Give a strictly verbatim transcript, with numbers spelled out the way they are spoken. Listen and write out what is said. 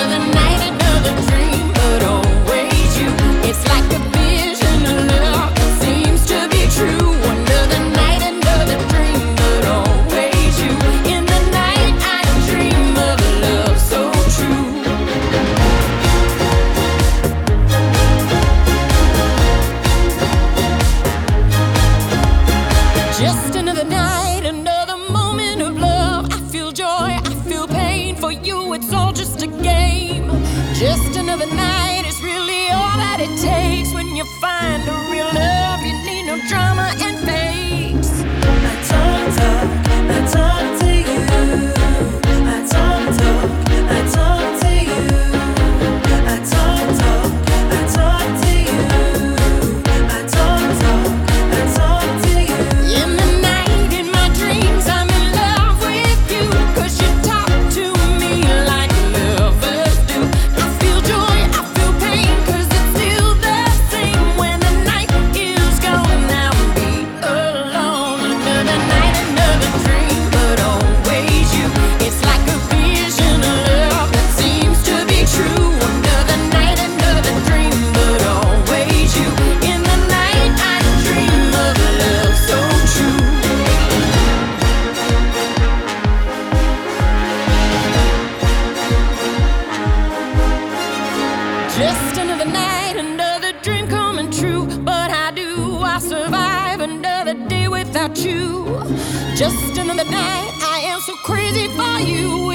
Another night, another dream, but always you. It's like a vision of love that seems to be true. Another night, another dream, but always you. In the night, I dream of love so true. Just another night, another moment of love. I feel joy, I feel pain. For you, it's all just a game. Just another night is really all that it takes. When you find a real love, you need no drama and fakes. I talk, talk, I talk to you. I talk, talk, I talk to you. I talk, talk, I talk to you. I talk, talk, I talk to you. In the night, in my dreams, I'm in love with you. 'Cause you talk to me like lovers do. I feel joy, I feel pain, 'cause it's still the same. When the night is gone, I'll be alone. Another night, another dream, but always you. It's like a vision of love that seems to be true. Another night, another dream, but always you. In the night, I dream of love so true. Just another night, another dream coming true. But how do I survive another day without you? Just another night, I am so crazy for you.